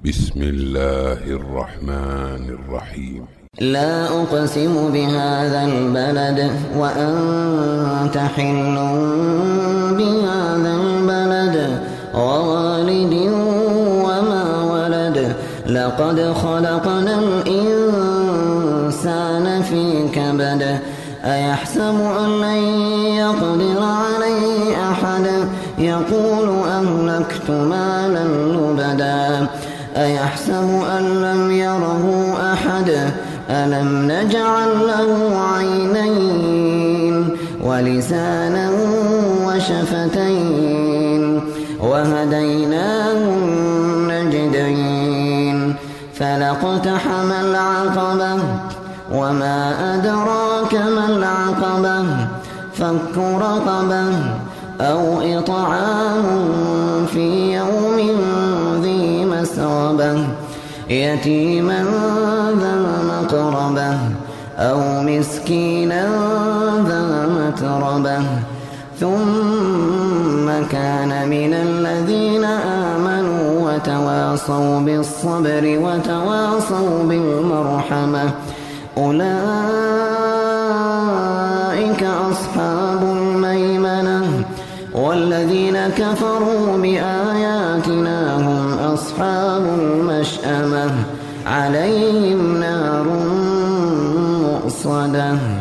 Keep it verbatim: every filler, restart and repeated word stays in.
بسم الله الرحمن الرحيم. لا أقسم بهذا البلد وأنت حل بهذا البلد ووالد وما ولد لقد خلقنا الإنسان في كبد أيحسب أن لن يقدر عليه أحد يقول أهلكت مالا لبدا أيحسب أن لم يره أحد ألم نجعل له عينين ولسانا وشفتين وهديناه النجدين فلاقتحم العقبة وما أدراك ما العقبة فك رقبة أو إطعام في يوم ذي مسغبة يتيما ذا مقربة أو مسكينا ذا متربة ثم كان من الذين آمنوا وتواصوا بالصبر وتواصوا بالمرحمة أولئك أصحاب الميمنة والذين كفروا بآياتنا هم أصحاب المشأمة عليهم نار مؤصدة.